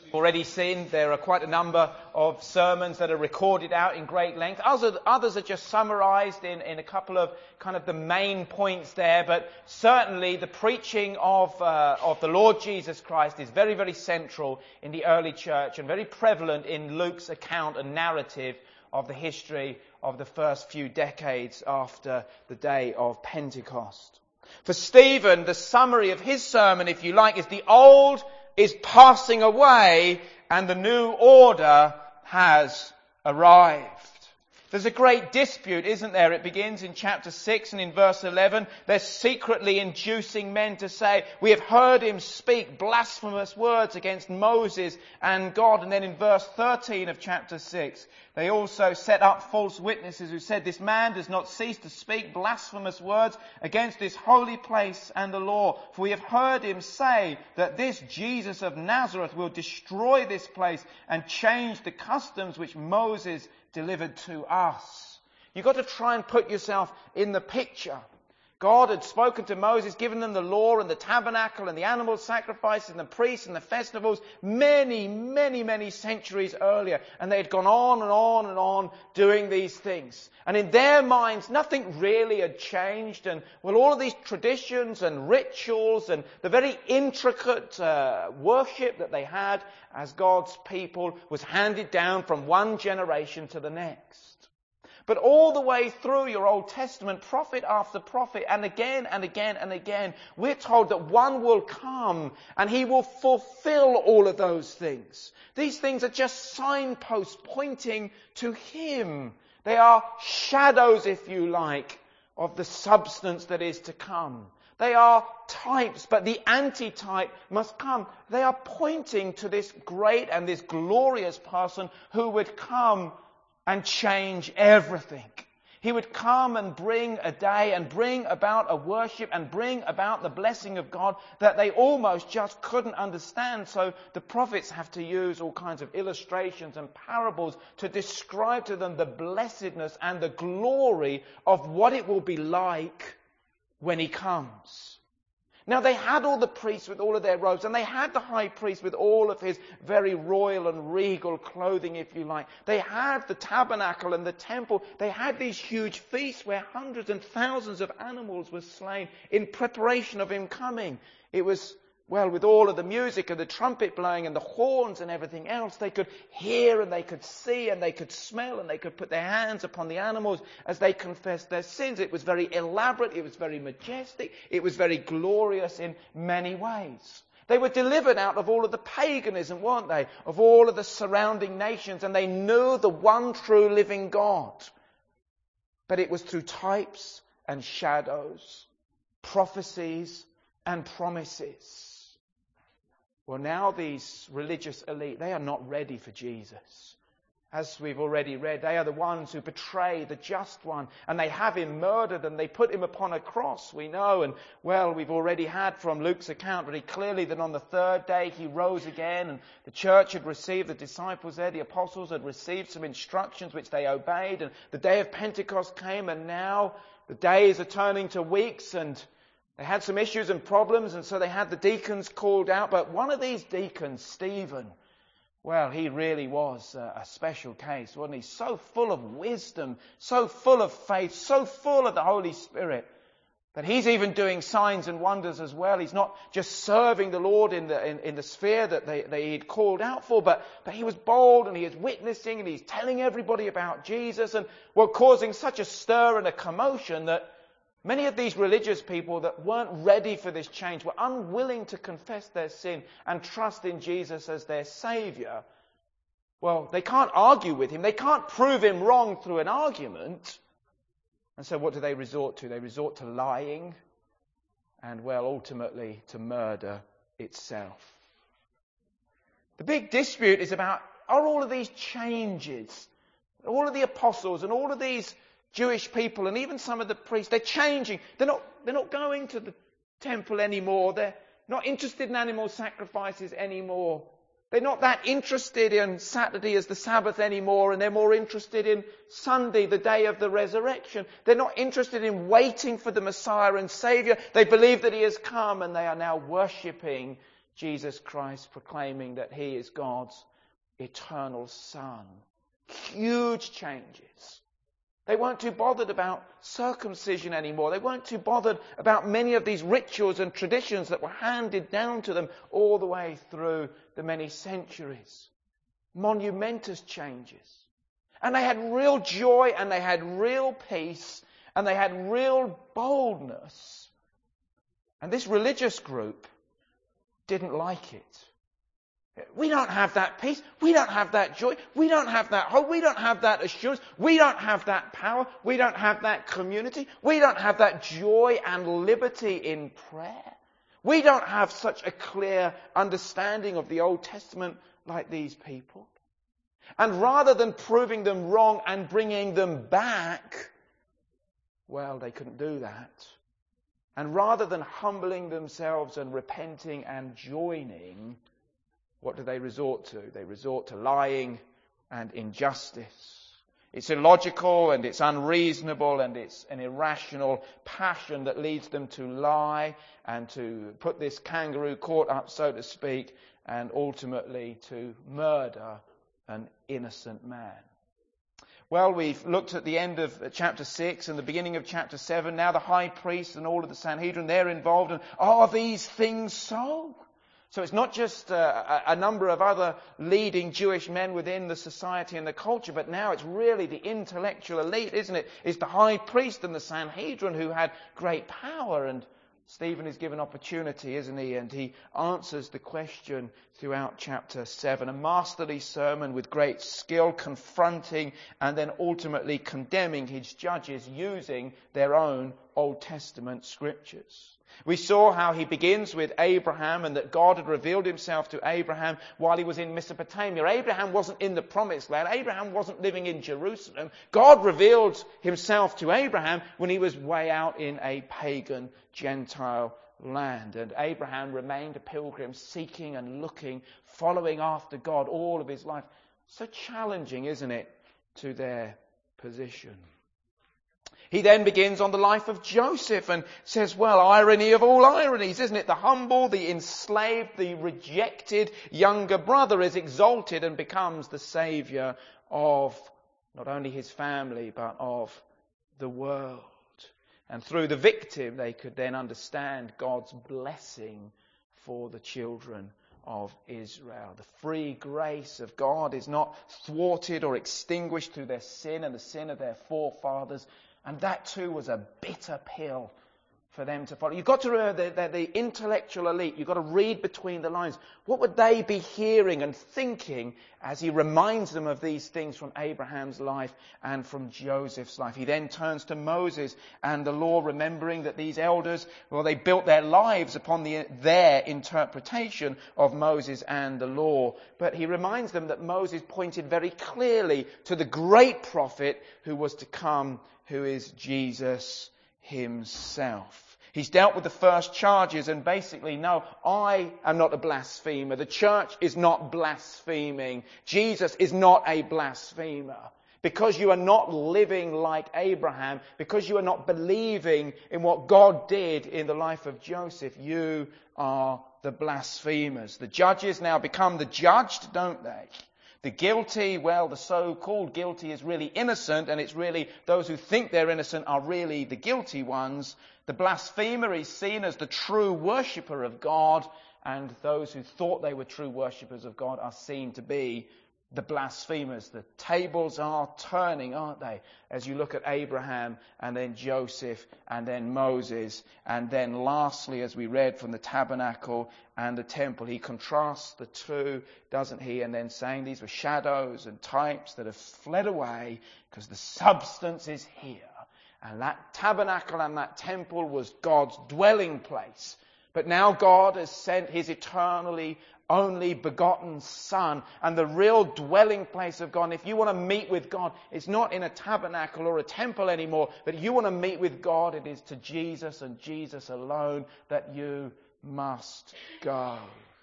Already seen there are quite a number of sermons that are recorded out in great length. Others are just summarized in a couple of kind of the main points there. But certainly the preaching of the Lord Jesus Christ is very, very central in the early church and very prevalent in Luke's account and narrative of the history of the first few decades after the day of Pentecost. For Stephen, the summary of his sermon, if you like, is the old is passing away and the new order has arrived. There's a great dispute, isn't there? It begins in chapter 6 and in verse 11. They're secretly inducing men to say, we have heard him speak blasphemous words against Moses and God. And then in verse 13 of chapter 6, they also set up false witnesses who said, this man does not cease to speak blasphemous words against this holy place and the law. For we have heard him say that this Jesus of Nazareth will destroy this place and change the customs which Moses delivered to us. You've got to try and put yourself in the picture. God had spoken to Moses, given them the law and the tabernacle and the animal sacrifices and the priests and the festivals many, many, many centuries earlier. And they had gone on and on and on doing these things. And in their minds, nothing really had changed. And well, all of these traditions and rituals and the very intricate worship that they had as God's people was handed down from one generation to the next. But all the way through your Old Testament, prophet after prophet, and again and again and again, we're told that one will come and he will fulfill all of those things. These things are just signposts pointing to him. They are shadows, if you like, of the substance that is to come. They are types, but the antitype must come. They are pointing to this great and this glorious person who would come and change everything. He would come and bring a day and bring about a worship and bring about the blessing of God that they almost just couldn't understand. So the prophets have to use all kinds of illustrations and parables to describe to them the blessedness and the glory of what it will be like when he comes. Now they had all the priests with all of their robes, and they had the high priest with all of his very royal and regal clothing, if you like. They had the tabernacle and the temple. They had these huge feasts where hundreds and thousands of animals were slain in preparation of him coming. It was, well, with all of the music and the trumpet blowing and the horns and everything else, they could hear and they could see and they could smell and they could put their hands upon the animals as they confessed their sins. It was very elaborate, it was very majestic, it was very glorious in many ways. They were delivered out of all of the paganism, weren't they? Of all of the surrounding nations, and they knew the one true living God. But it was through types and shadows, prophecies and promises. Well, now these religious elite, they are not ready for Jesus. As we've already read, they are the ones who betray the just one, and they have him murdered and they put him upon a cross, we know. And well, we've already had from Luke's account very clearly that on the third day he rose again, and the church had received, the disciples there, the apostles had received some instructions which they obeyed, and the day of Pentecost came, and now the days are turning to weeks, and they had some issues and problems, and so they had the deacons called out. But one of these deacons, Stephen, well, he really was a special case, wasn't he? So full of wisdom, so full of faith, so full of the Holy Spirit, that he's even doing signs and wonders as well. He's not just serving the Lord in the sphere that he'd called out for, but he was bold and he is witnessing and he's telling everybody about Jesus, and well, causing such a stir and a commotion that many of these religious people that weren't ready for this change, were unwilling to confess their sin and trust in Jesus as their Saviour. Well, they can't argue with him. They can't prove him wrong through an argument. And so what do they resort to? They resort to lying and, well, ultimately to murder itself. The big dispute is about, are all of these changes, all of the apostles and all of these Jewish people and even some of the priests, they're changing. They're not going to the temple anymore. They're not interested in animal sacrifices anymore. They're not that interested in Saturday as the Sabbath anymore, and they're more interested in Sunday, the day of the resurrection. They're not interested in waiting for the Messiah and Saviour. They believe that he has come, and they are now worshipping Jesus Christ proclaiming that he is God's eternal Son. Huge changes. They weren't too bothered about circumcision anymore. They weren't too bothered about many of these rituals and traditions that were handed down to them all the way through the many centuries. Monumentous changes. And they had real joy and they had real peace and they had real boldness. And this religious group didn't like it. We don't have that peace. We don't have that joy. We don't have that hope. We don't have that assurance. We don't have that power. We don't have that community. We don't have that joy and liberty in prayer. We don't have such a clear understanding of the Old Testament like these people. And rather than proving them wrong and bringing them back, well, they couldn't do that. And rather than humbling themselves and repenting and joining, what do they resort to? They resort to lying and injustice. It's illogical and it's unreasonable and it's an irrational passion that leads them to lie and to put this kangaroo court up, so to speak, and ultimately to murder an innocent man. Well, we've looked at the end of chapter 6 and the beginning of chapter 7. Now the high priest and all of the Sanhedrin, they're involved. And are these things so? So it's not just a number of other leading Jewish men within the society and the culture, but now it's really the intellectual elite, isn't it? It's the high priest and the Sanhedrin who had great power. And Stephen is given opportunity, isn't he? And he answers the question throughout chapter 7. A masterly sermon with great skill, confronting and then ultimately condemning his judges using their own Old Testament scriptures. We saw how he begins with Abraham and that God had revealed himself to Abraham while he was in Mesopotamia. Abraham wasn't in the promised land. Abraham wasn't living in Jerusalem. God revealed himself to Abraham when he was way out in a pagan Gentile land. And Abraham remained a pilgrim, seeking and looking, following after God all of his life. So challenging, isn't it, to their position. He then begins on the life of Joseph and says, well, irony of all ironies, isn't it? The humble, the enslaved, the rejected younger brother is exalted and becomes the saviour of not only his family, but of the world. And through the victim, they could then understand God's blessing for the children of Israel. The free grace of God is not thwarted or extinguished through their sin and the sin of their forefathers. And that too was a bitter pill for them to follow. You've got to remember that the intellectual elite, you've got to read between the lines. What would they be hearing and thinking as he reminds them of these things from Abraham's life and from Joseph's life? He then turns to Moses and the law, remembering that these elders, well, they built their lives upon their interpretation of Moses and the law. But he reminds them that Moses pointed very clearly to the great prophet who was to come, who is Jesus himself. He's dealt with the first charges and basically, no, I am not a blasphemer. The church is not blaspheming. Jesus is not a blasphemer. Because you are not living like Abraham, because you are not believing in what God did in the life of Joseph, you are the blasphemers. The judges now become the judged, don't they? The guilty, well, the so-called guilty is really innocent, and it's really those who think they're innocent are really the guilty ones. The blasphemer is seen as the true worshipper of God, and those who thought they were true worshippers of God are seen to be the blasphemers. The tables are turning, aren't they? As you look at Abraham and then Joseph and then Moses and then lastly, as we read from the tabernacle and the temple, he contrasts the two, doesn't he? And then saying these were shadows and types that have fled away because the substance is here. And that tabernacle and that temple was God's dwelling place. But now God has sent his eternally only begotten Son, and the real dwelling place of God. And if you want to meet with God, it's not in a tabernacle or a temple anymore, but if you want to meet with God, it is to Jesus and Jesus alone that you must go.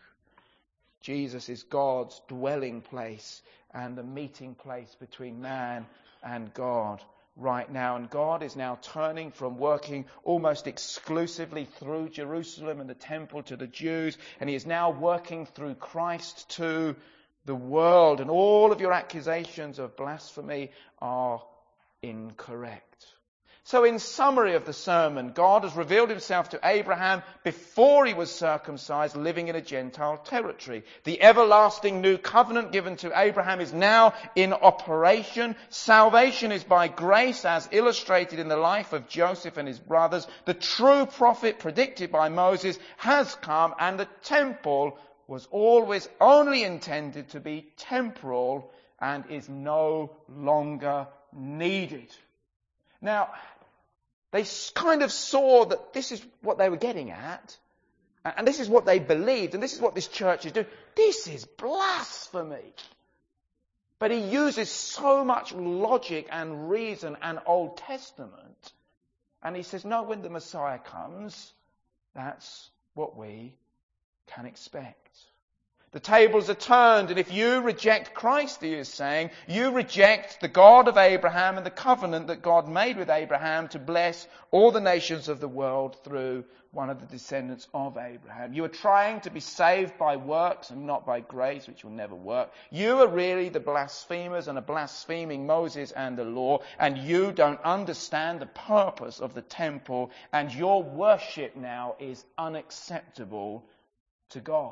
Jesus is God's dwelling place and the meeting place between man and God. right now. And God is now turning from working almost exclusively through Jerusalem and the temple to the Jews, and he is now working through Christ to the world. And all of your accusations of blasphemy are incorrect. So in summary of the sermon, God has revealed himself to Abraham before he was circumcised, living in a Gentile territory. The everlasting new covenant given to Abraham is now in operation. Salvation is by grace, as illustrated in the life of Joseph and his brothers. The true prophet predicted by Moses has come, and the temple was always only intended to be temporal and is no longer needed. Now, they kind of saw that this is what they were getting at, and this is what they believed, and this is what this church is doing. This is blasphemy. But he uses so much logic and reason and Old Testament, and he says, no, when the Messiah comes, that's what we can expect. The tables are turned, and if you reject Christ, he is saying, you reject the God of Abraham and the covenant that God made with Abraham to bless all the nations of the world through one of the descendants of Abraham. You are trying to be saved by works and not by grace, which will never work. You are really the blasphemers and are blaspheming Moses and the law, and you don't understand the purpose of the temple, and your worship now is unacceptable to God.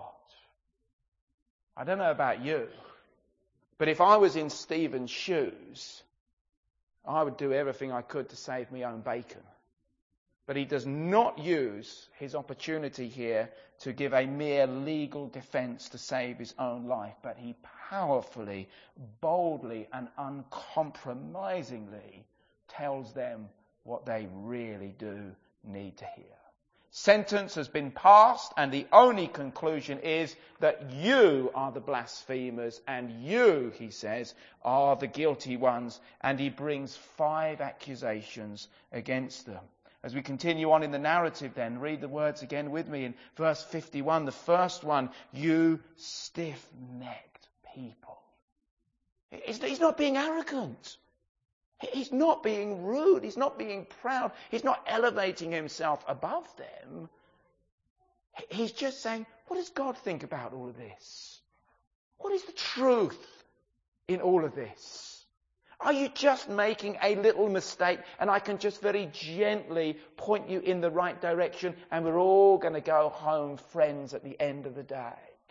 I don't know about you, but if I was in Stephen's shoes, I would do everything I could to save my own bacon. But he does not use his opportunity here to give a mere legal defense to save his own life, but he powerfully, boldly, and uncompromisingly tells them what they really do need to hear. Sentence has been passed, and the only conclusion is that you are the blasphemers, and you, he says, are the guilty ones. And he brings 5 accusations against them. As we continue on in the narrative then, read the words again with me in verse 51. The first one, you stiff-necked people. He's not being arrogant. He's not being rude. He's not being proud. He's not elevating himself above them. He's just saying, what does God think about all of this? What is the truth in all of this? Are you just making a little mistake and I can just very gently point you in the right direction and we're all going to go home friends at the end of the day?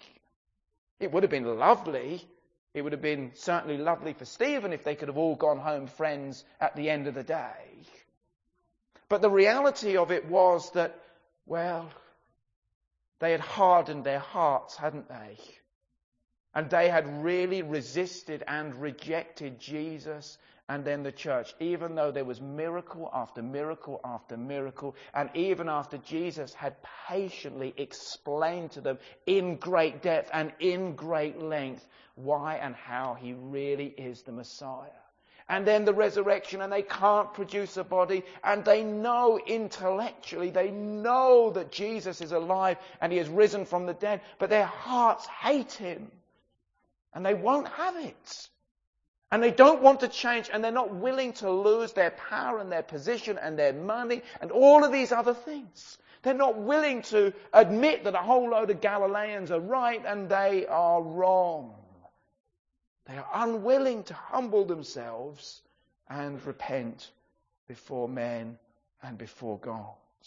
It would have been lovely. It would have been certainly lovely for Stephen if they could have all gone home friends at the end of the day. But the reality of it was that, well, they had hardened their hearts, hadn't they? And they had really resisted and rejected Jesus and then the church, even though there was miracle after miracle after miracle, and even after Jesus had patiently explained to them in great depth and in great length why and how he really is the Messiah. And then the resurrection, and they can't produce a body, and they know intellectually, they know that Jesus is alive and he has risen from the dead, but their hearts hate him. And they won't have it. And they don't want to change, and they're not willing to lose their power and their position and their money and all of these other things. They're not willing to admit that a whole load of Galileans are right and they are wrong. They are unwilling to humble themselves and repent before men and before God.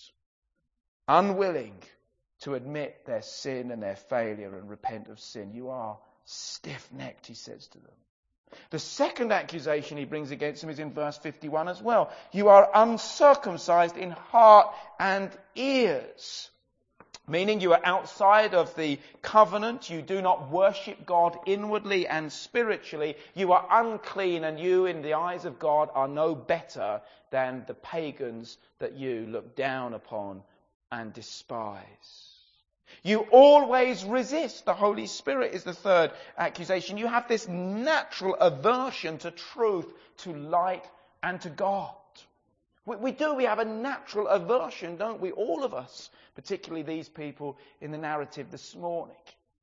Unwilling to admit their sin and their failure and repent of sin. You are stiff-necked, he says to them. The second accusation he brings against them is in verse 51 as well. You are uncircumcised in heart and ears. Meaning you are outside of the covenant. You do not worship God inwardly and spiritually. You are unclean, and you, in the eyes of God, are no better than the pagans that you look down upon and despise. You always resist the Holy Spirit is the third accusation. You have this natural aversion to truth, to light, and to God. We have a natural aversion, don't we? All of us, particularly these people in the narrative this morning.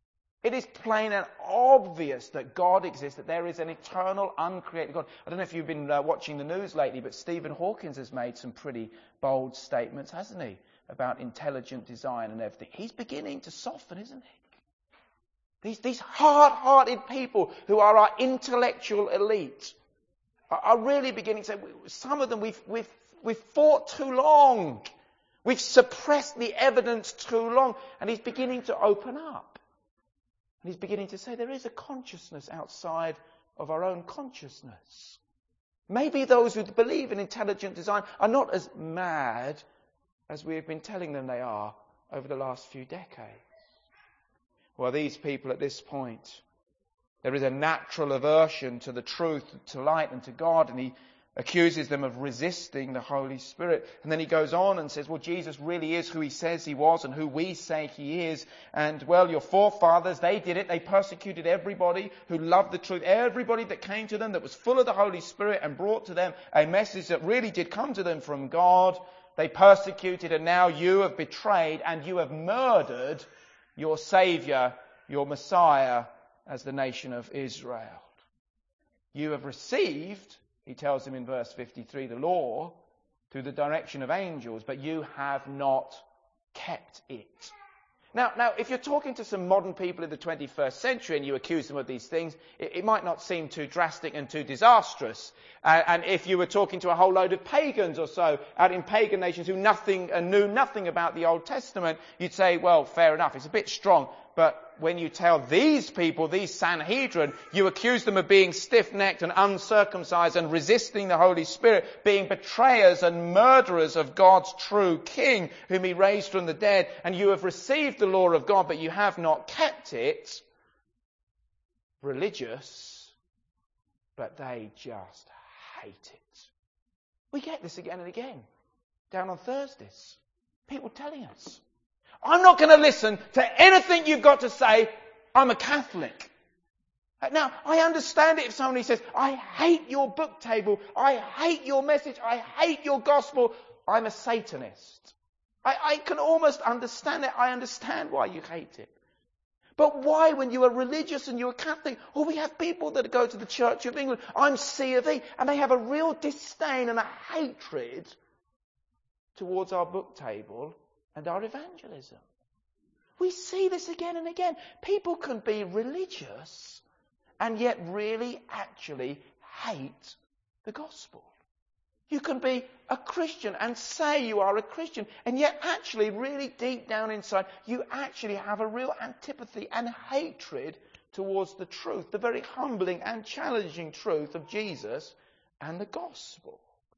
It is plain and obvious that God exists, that there is an eternal, uncreated God. I don't know if you've been watching the news lately, but Stephen Hawking has made some pretty bold statements, hasn't he, about intelligent design and everything. He's beginning to soften, isn't he? These hard-hearted people who are our intellectual elite are really beginning to say, some of them we've fought too long. We've suppressed the evidence too long. And he's beginning to open up. And he's beginning to say there is a consciousness outside of our own consciousness. Maybe those who believe in intelligent design are not as mad as we have been telling them they are over the last few decades. Well, these people at this point, there is a natural aversion to the truth, to light and to God, and he accuses them of resisting the Holy Spirit. And then he goes on and says, well, Jesus really is who he says he was and who we say he is. And, well, your forefathers, they did it. They persecuted everybody who loved the truth. Everybody that came to them that was full of the Holy Spirit and brought to them a message that really did come to them from God. They persecuted, and now you have betrayed and you have murdered your Saviour, your Messiah, as the nation of Israel. You have received, he tells them in verse 53, the law through the direction of angels, but you have not kept it. Now, if you're talking to some modern people in the 21st century and you accuse them of these things, it might not seem too drastic and too disastrous. And if you were talking to a whole load of pagans or so out in pagan nations who knew nothing about the Old Testament, you'd say, well, fair enough, it's a bit strong. But when you tell these people, these Sanhedrin, you accuse them of being stiff-necked and uncircumcised and resisting the Holy Spirit, being betrayers and murderers of God's true King, whom he raised from the dead, and you have received the law of God, but you have not kept it. Religious, but they just hate it. We get this again and again, down on Thursdays. People telling us, I'm not going to listen to anything you've got to say. I'm a Catholic. Now, I understand it if somebody says, I hate your book table. I hate your message. I hate your gospel. I'm a Satanist. I can almost understand it. I understand why you hate it. But why, when you are religious and you're Catholic, or we have people that go to the Church of England, I'm C of E, and they have a real disdain and a hatred towards our book table and our evangelism. We see this again and again. People can be religious and yet really actually hate the gospel. You can be a Christian and say you are a Christian, and yet actually really deep down inside you actually have a real antipathy and hatred towards the truth, the very humbling and challenging truth of Jesus and the gospel.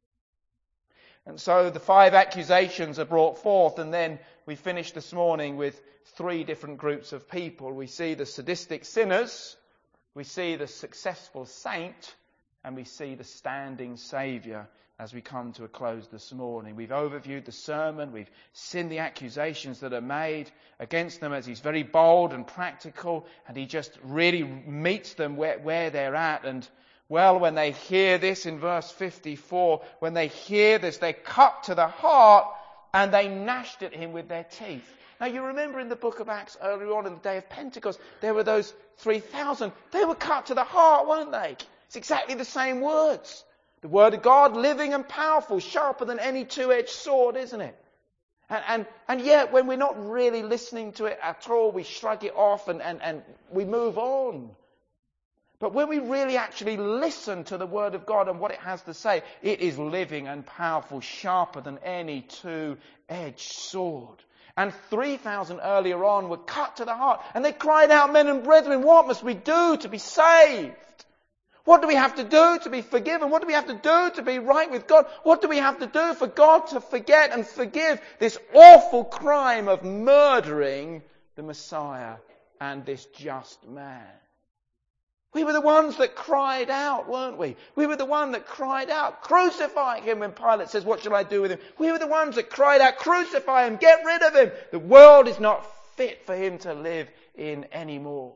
And so the 5 accusations are brought forth, and then we finish this morning with 3 different groups of people. We see the sadistic sinners, we see the successful saint, and we see the standing Saviour as we come to a close this morning. We've overviewed the sermon, we've seen the accusations that are made against them as he's very bold and practical, and he just really meets them where they're at. And well, when they hear this in verse 54, when they hear this, they cut to the heart and they gnashed at him with their teeth. Now, you remember in the book of Acts earlier on in the day of Pentecost, there were those 3,000. They were cut to the heart, weren't they? It's exactly the same words. The word of God, living and powerful, sharper than any two-edged sword, isn't it? And yet, when we're not really listening to it at all, we shrug it off and we move on. But when we really actually listen to the Word of God and what it has to say, it is living and powerful, sharper than any two-edged sword. And 3,000 earlier on were cut to the heart, and they cried out, men and brethren, what must we do to be saved? What do we have to do to be forgiven? What do we have to do to be right with God? What do we have to do for God to forget and forgive this awful crime of murdering the Messiah and this just man? We were the ones that cried out, weren't we? We were the one that cried out, crucify him, when Pilate says, what shall I do with him? We were the ones that cried out, crucify him, get rid of him. The world is not fit for him to live in anymore.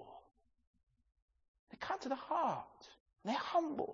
They cut to the heart. They're humbled.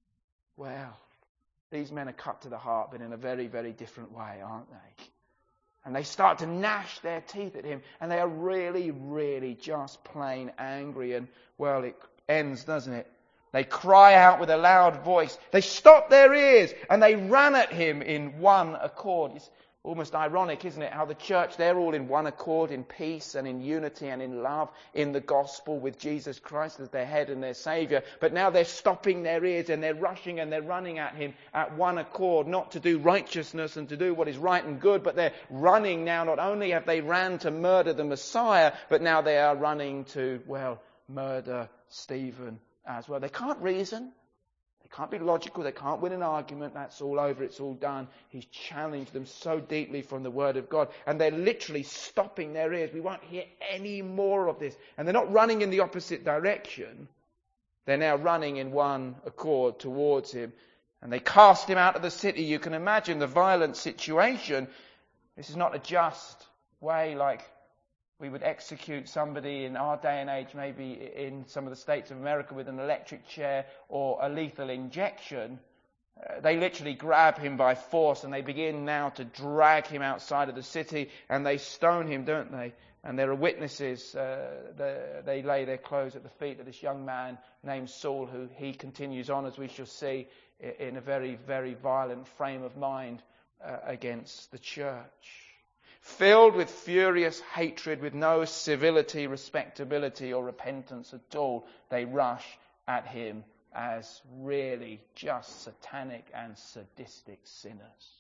Well, these men are cut to the heart, but in a very, very different way, aren't they? And they start to gnash their teeth at him. And they are really, really just plain angry. And, well, it ends, doesn't it? They cry out with a loud voice. They stop their ears and they ran at him in one accord. It's almost ironic, isn't it? How the church, they're all in one accord, in peace and in unity and in love, in the gospel with Jesus Christ as their head and their saviour. But now they're stopping their ears and they're rushing and they're running at him at one accord, not to do righteousness and to do what is right and good, but they're running now. Not only have they ran to murder the Messiah, but now they are running to, well, murder Stephen as well. They can't reason. They can't be logical. They can't win an argument. That's all over. It's all done. He's challenged them so deeply from the Word of God. And they're literally stopping their ears. We won't hear any more of this. And they're not running in the opposite direction. They're now running in one accord towards him. And they cast him out of the city. You can imagine the violent situation. This is not a just way like we would execute somebody in our day and age, maybe in some of the states of America, with an electric chair or a lethal injection. They literally grab him by force and they begin now to drag him outside of the city and they stone him, don't they? And there are witnesses. They lay their clothes at the feet of this young man named Saul, who he continues on, as we shall see, in a very, very violent frame of mind against the church. Filled with furious hatred, with no civility, respectability or repentance at all, they rush at him as really just satanic and sadistic sinners.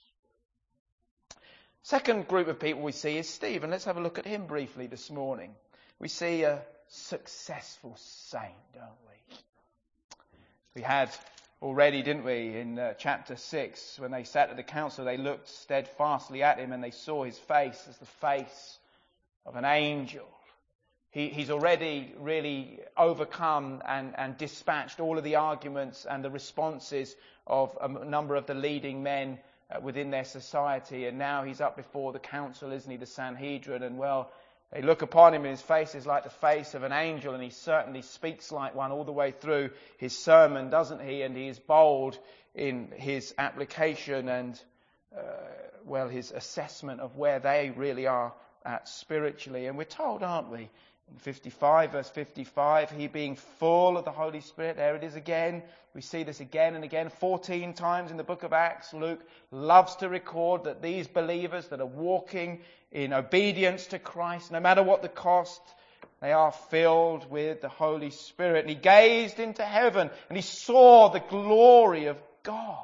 Second group of people we see is Stephen. Let's have a look at him briefly this morning. We see a successful saint, don't we? We had already, didn't we, in chapter 6, when they sat at the council, they looked steadfastly at him and they saw his face as the face of an angel. He's already really overcome and dispatched all of the arguments and the responses of a number of the leading men within their society. And now he's up before the council, isn't he, the Sanhedrin, and well, they look upon him and his face is like the face of an angel, and he certainly speaks like one all the way through his sermon, doesn't he? And he is bold in his application and, his assessment of where they really are at spiritually. And we're told, aren't we, in 55, verse 55, he being full of the Holy Spirit, there it is again. We see this again and again, 14 times in the book of Acts. Luke loves to record that these believers that are walking in obedience to Christ, no matter what the cost, they are filled with the Holy Spirit. And he gazed into heaven and he saw the glory of God.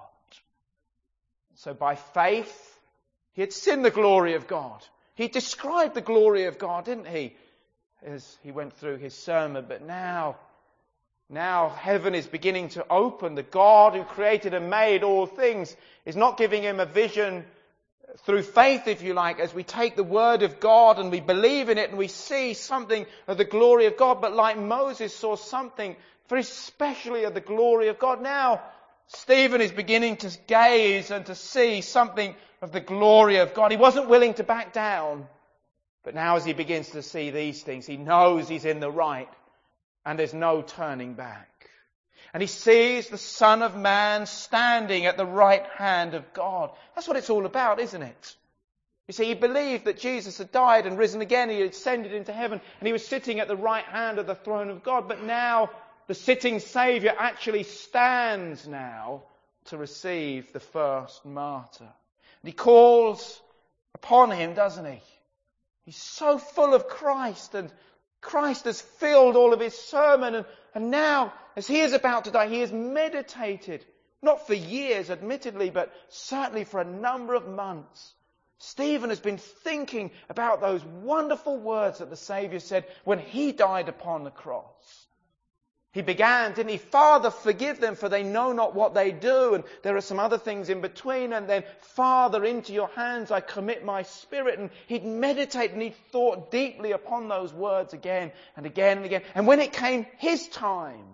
So by faith, he had seen the glory of God. He described the glory of God, didn't he, as he went through his sermon. But now heaven is beginning to open. The God who created and made all things is not giving him a vision through faith, if you like, as we take the word of God and we believe in it and we see something of the glory of God. But like Moses saw something very specially of the glory of God, now Stephen is beginning to gaze and to see something of the glory of God. He wasn't willing to back down. But now as he begins to see these things, he knows he's in the right and there's no turning back. And he sees the Son of Man standing at the right hand of God. That's what it's all about, isn't it? You see, he believed that Jesus had died and risen again. He had ascended into heaven and he was sitting at the right hand of the throne of God. But now the sitting Saviour actually stands now to receive the first martyr. And he calls upon him, doesn't he? He's so full of Christ, and Christ has filled all of his sermon, and now, as he is about to die, he has meditated, not for years, admittedly, but certainly for a number of months. Stephen has been thinking about those wonderful words that the Saviour said when he died upon the cross. He began, didn't he? Father, forgive them, for they know not what they do. And there are some other things in between. And then, Father, into your hands I commit my spirit. And he'd meditate and he'd thought deeply upon those words again and again and again. And when it came his time,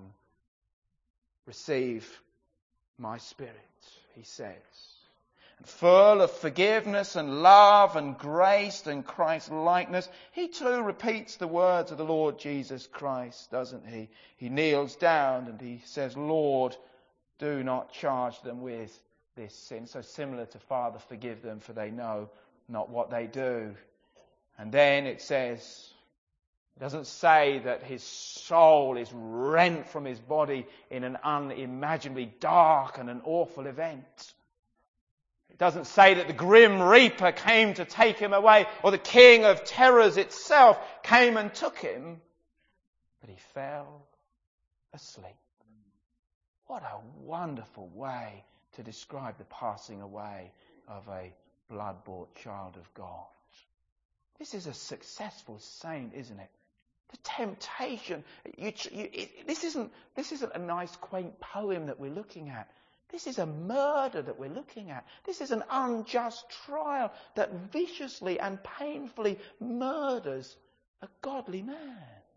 receive my spirit, he says. And full of forgiveness and love and grace and Christ-likeness, he too repeats the words of the Lord Jesus Christ, doesn't he? He kneels down and he says, Lord, do not charge them with this sin. So similar to Father, forgive them, for they know not what they do. And then it says, it doesn't say that his soul is rent from his body in an unimaginably dark and an awful event. It doesn't say that the grim reaper came to take him away, or the king of terrors itself came and took him, but he fell asleep. What a wonderful way to describe the passing away of a blood-bought child of God. This is a successful saint, isn't it? The temptation. This isn't a nice, quaint poem that we're looking at. This is a murder that we're looking at. This is an unjust trial that viciously and painfully murders a godly man.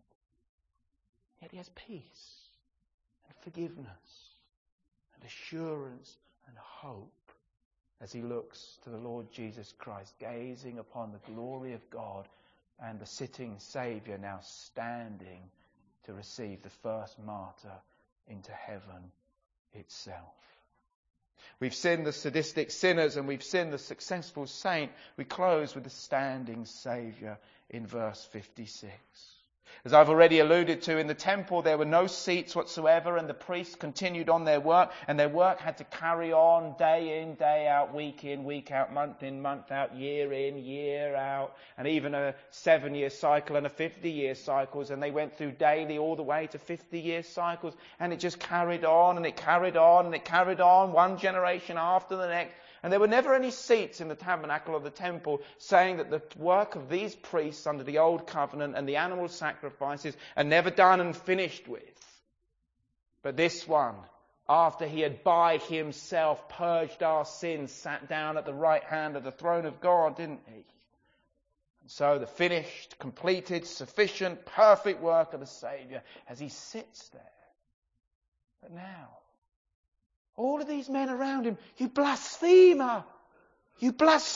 Yet he has peace and forgiveness and assurance and hope as he looks to the Lord Jesus Christ, gazing upon the glory of God and the sitting Saviour now standing to receive the first martyr into heaven itself. We've seen the sadistic sinners and we've seen the successful saint. We close with the standing Saviour in verse 56. As I've already alluded to, in the temple there were no seats whatsoever, and the priests continued on their work, and their work had to carry on day in, day out, week in, week out, month in, month out, year in, year out, and even a 7-year cycle and a 50-year cycles, and they went through daily all the way to 50-year cycles, and it just carried on, and it carried on, and it carried on, one generation after the next. And there were never any seats in the tabernacle of the temple, saying that the work of these priests under the old covenant and the animal sacrifices are never done and finished with. But this one, after he had by himself purged our sins, sat down at the right hand of the throne of God, didn't he? And so the finished, completed, sufficient, perfect work of the Saviour as he sits there. But now, all of these men around him, you blasphemer, you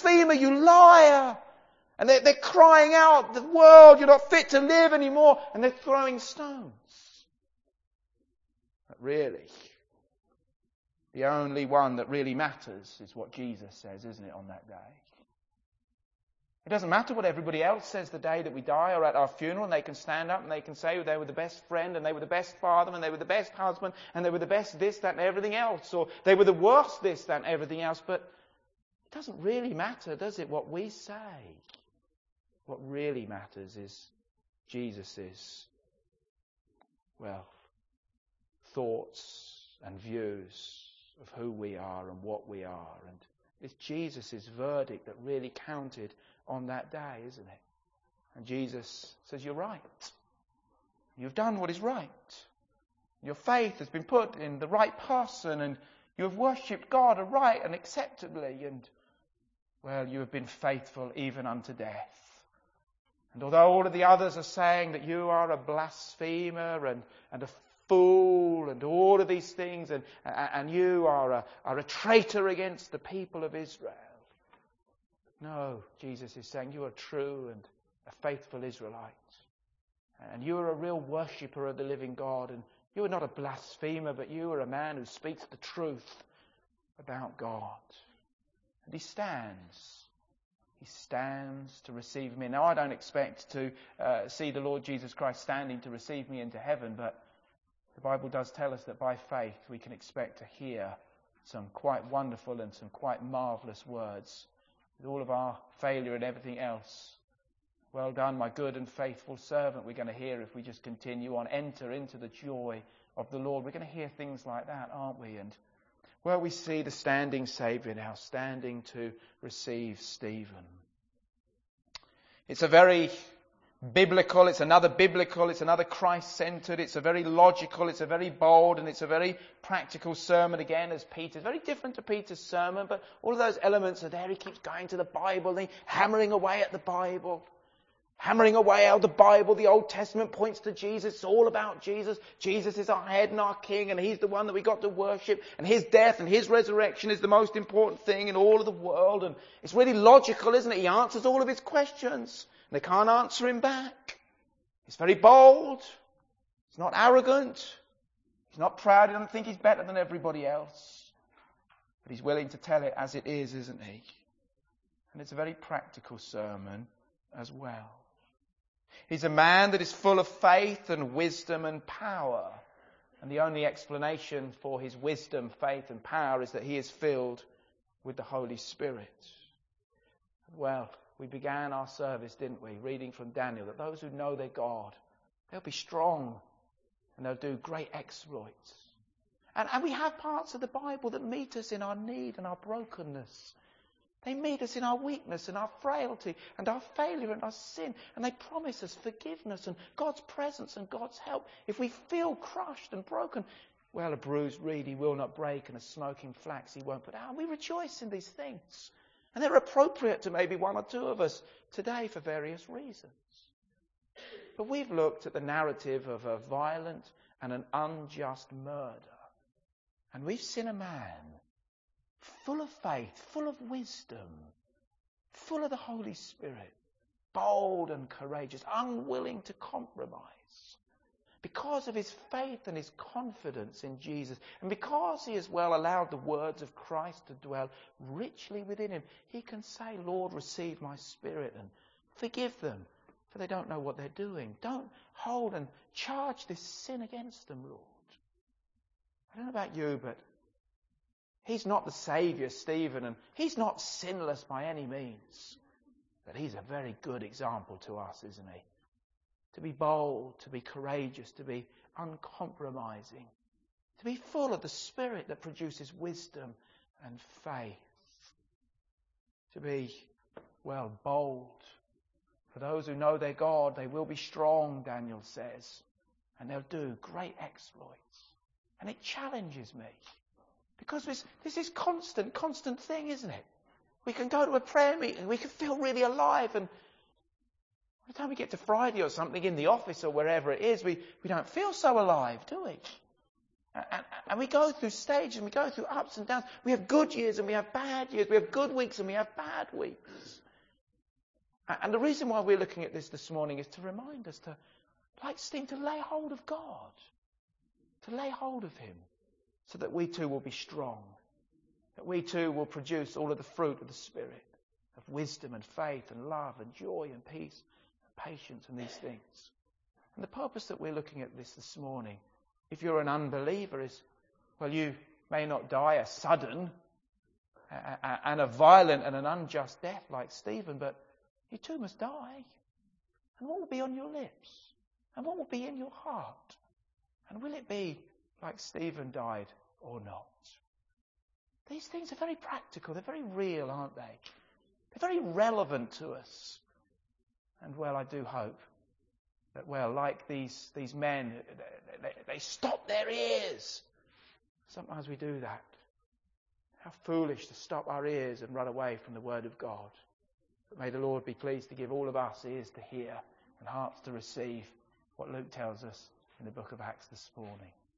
liar. And they're crying out, the world, you're not fit to live anymore. And they're throwing stones. But really, the only one that really matters is what Jesus says, isn't it, on that day? It doesn't matter what everybody else says the day that we die or at our funeral, and they can stand up and they can say they were the best friend and they were the best father and they were the best husband and they were the best this, that and everything else, or they were the worst this, that and everything else. But it doesn't really matter, does it, what we say? What really matters is Jesus' thoughts and views of who we are and what we are. And it's Jesus' verdict that really counted on that day, isn't it? And Jesus says, you're right. You've done what is right. Your faith has been put in the right person, and you have worshipped God aright and acceptably, and, you have been faithful even unto death. And although all of the others are saying that you are a blasphemer and a fool and all of these things, and you are a traitor against the people of Israel, no, Jesus is saying you are true and a faithful Israelite. And you are a real worshipper of the living God. And you are not a blasphemer, but you are a man who speaks the truth about God. And he stands. He stands to receive me. Now, I don't expect to see the Lord Jesus Christ standing to receive me into heaven, but the Bible does tell us that by faith we can expect to hear some quite wonderful and some quite marvellous words. With all of our failure and everything else, well done, my good and faithful servant, we're going to hear if we just continue on. Enter into the joy of the Lord. We're going to hear things like that, aren't we? And we see the standing Saviour now, standing to receive Stephen. It's a very biblical, it's another Christ-centered, it's a very logical, it's a very bold, and it's a very practical sermon again as Peter's. Very different to Peter's sermon, but all of those elements are there. He keeps going to the Bible, and hammering away at the Bible. Hammering away at the Bible. The Old Testament points to Jesus. It's all about Jesus. Jesus is our head and our king, and he's the one that we got to worship, and his death and his resurrection is the most important thing in all of the world. And it's really logical, isn't it? He answers all of his questions. They can't answer him back. He's very bold. He's not arrogant. He's not proud. He doesn't think he's better than everybody else. But he's willing to tell it as it is, isn't he? And it's a very practical sermon as well. He's a man that is full of faith and wisdom and power. And the only explanation for his wisdom, faith and power is that he is filled with the Holy Spirit. Well, we began our service, didn't we, reading from Daniel, that those who know their God, they'll be strong and they'll do great exploits. And we have parts of the Bible that meet us in our need and our brokenness. They meet us in our weakness and our frailty and our failure and our sin. And they promise us forgiveness and God's presence and God's help. If we feel crushed and broken, well, a bruised reed he will not break and a smoking flax he won't put out. And we rejoice in these things. And they're appropriate to maybe one or two of us today for various reasons. But we've looked at the narrative of a violent and an unjust murder. And we've seen a man full of faith, full of wisdom, full of the Holy Spirit, bold and courageous, unwilling to compromise. Because of his faith and his confidence in Jesus, and because he has well allowed the words of Christ to dwell richly within him, he can say, Lord, receive my spirit and forgive them, for they don't know what they're doing. Don't hold and charge this sin against them, Lord. I don't know about you, but he's not the Saviour, Stephen, and he's not sinless by any means. But he's a very good example to us, isn't he? To be bold, to be courageous, to be uncompromising, to be full of the Spirit that produces wisdom and faith. To be, well, bold. For those who know their God, they will be strong, Daniel says, and they'll do great exploits. And it challenges me. Because this is constant thing, isn't it? We can go to a prayer meeting, we can feel really alive, and by the time we get to Friday or something in the office or wherever it is, we don't feel so alive, do we? And we go through stages and we go through ups and downs. We have good years and we have bad years. We have good weeks and we have bad weeks. And the reason why we're looking at this morning is to remind us to, like Stephen, to lay hold of God. To lay hold of him. So that we too will be strong. That we too will produce all of the fruit of the Spirit. Of wisdom and faith and love and joy and peace and patience and these things. And the purpose that we're looking at this morning, if you're an unbeliever, is, well, you may not die a sudden and a violent and an unjust death like Stephen, but you too must die. And what will be on your lips? And what will be in your heart? And will it be like Stephen died or not? These things are very practical. They're very real, aren't they? They're very relevant to us. And, well, I do hope that, well, like these men, they stop their ears. Sometimes we do that. How foolish to stop our ears and run away from the Word of God. But may the Lord be pleased to give all of us ears to hear and hearts to receive what Luke tells us in the book of Acts this morning.